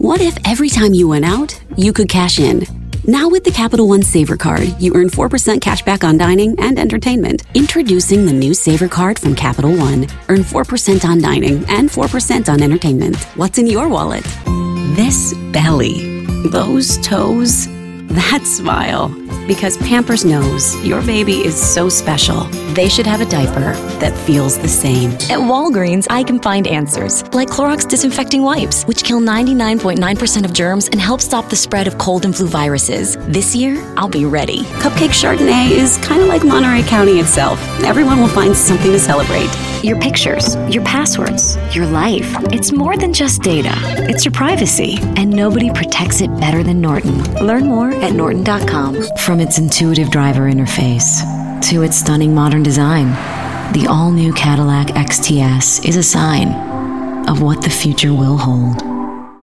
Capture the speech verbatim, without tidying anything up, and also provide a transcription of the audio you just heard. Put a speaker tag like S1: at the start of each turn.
S1: What if every time you went out, you could cash in? Now with the Capital One Savor Card, you earn four percent cash back on dining and entertainment. Introducing the new Savor Card from Capital One. Earn four percent on dining and four percent on entertainment. What's in your wallet? This belly. Those toes. That smile. Because Pampers knows your baby is so special, they should have a diaper that feels the same.
S2: At Walgreens, I can find answers, like Clorox disinfecting wipes, which kill ninety-nine point nine percent of germs and help stop the spread of cold and flu viruses. This year, I'll be ready.
S1: Cupcake Chardonnay is kind of like Monterey County itself. Everyone will find something to celebrate.
S2: Your pictures, your passwords, your life. It's more than just data. It's your privacy. And nobody protects it better than Norton. Learn more at norton dot com. From its intuitive driver interface to its stunning modern design, the all-new Cadillac X T S is a sign of what the future will hold.